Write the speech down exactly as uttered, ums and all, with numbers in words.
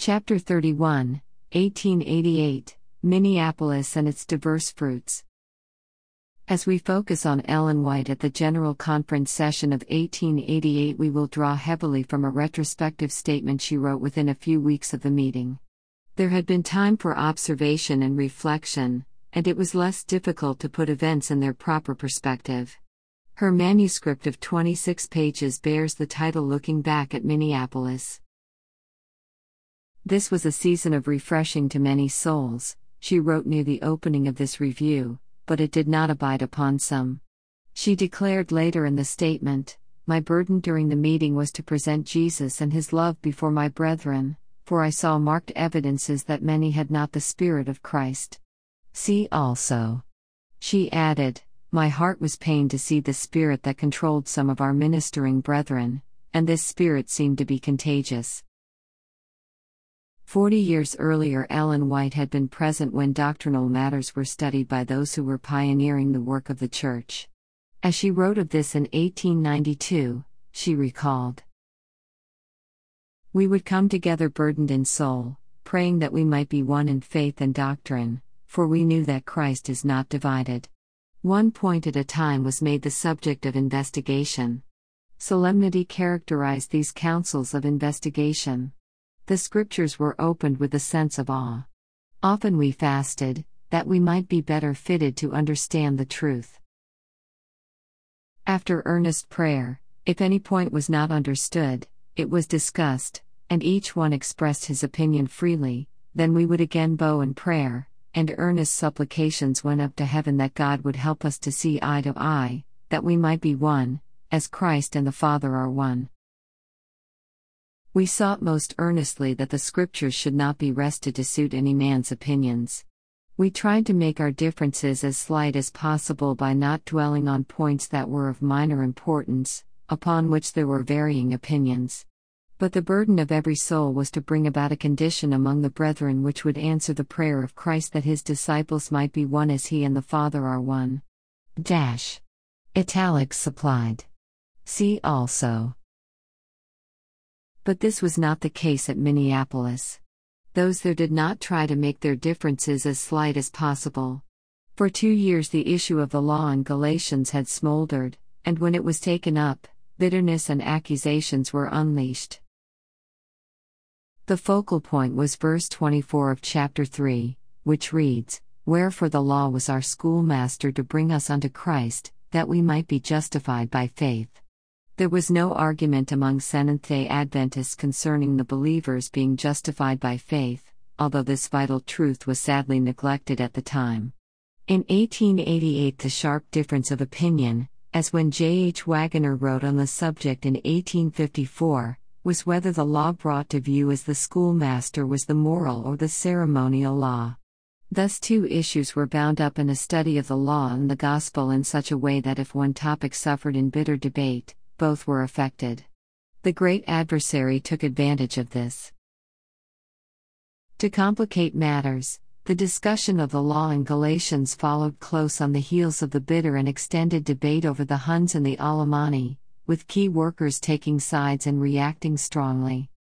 Chapter thirty-one, eighteen eighty-eight, Minneapolis and its diverse fruits. As we focus on Ellen White at the General Conference session of eighteen eighty-eight, we will draw heavily from a retrospective statement she wrote within a few weeks of the meeting. There had been time for observation and reflection, and it was less difficult to put events in their proper perspective. Her manuscript of twenty-six pages bears the title Looking Back at Minneapolis. This was a season of refreshing to many souls, she wrote near the opening of this review, but it did not abide upon some. She declared later in the statement, "My burden during the meeting was to present Jesus and his love before my brethren, for I saw marked evidences that many had not the Spirit of Christ." See also. She added, "My heart was pained to see the spirit that controlled some of our ministering brethren, and this spirit seemed to be contagious." Forty years earlier, Ellen White had been present when doctrinal matters were studied by those who were pioneering the work of the Church. As she wrote of this in eighteen ninety-two, she recalled, "We would come together burdened in soul, praying that we might be one in faith and doctrine, for we knew that Christ is not divided. One point at a time was made the subject of investigation. Solemnity characterized these councils of investigation. The scriptures were opened with a sense of awe. Often we fasted, that we might be better fitted to understand the truth. After earnest prayer, if any point was not understood, it was discussed, and each one expressed his opinion freely, then we would again bow in prayer, and earnest supplications went up to heaven that God would help us to see eye to eye, that we might be one, as Christ and the Father are one. We sought most earnestly that the scriptures should not be wrested to suit any man's opinions. We tried to make our differences as slight as possible by not dwelling on points that were of minor importance, upon which there were varying opinions. But the burden of every soul was to bring about a condition among the brethren which would answer the prayer of Christ that his disciples might be one as he and the Father are one." Dash. Italics supplied. See also. But this was not the case at Minneapolis. Those there did not try to make their differences as slight as possible. For two years the issue of the law in Galatians had smoldered, and when it was taken up, bitterness and accusations were unleashed. The focal point was verse twenty-four of chapter three, which reads, "Wherefore the law was our schoolmaster to bring us unto Christ, that we might be justified by faith." There was no argument among Seventh-day Adventists concerning the believers being justified by faith, although this vital truth was sadly neglected at the time. In eighteen eighty-eight, the sharp difference of opinion, as when J H Waggoner wrote on the subject in eighteen fifty-four, was whether the law brought to view as the schoolmaster was the moral or the ceremonial law. Thus two issues were bound up in a study of the law and the gospel in such a way that if one topic suffered in bitter debate, both were affected. The great adversary took advantage of this. To complicate matters, the discussion of the law in Galatians followed close on the heels of the bitter and extended debate over the Huns and the Alemanni, with key workers taking sides and reacting strongly.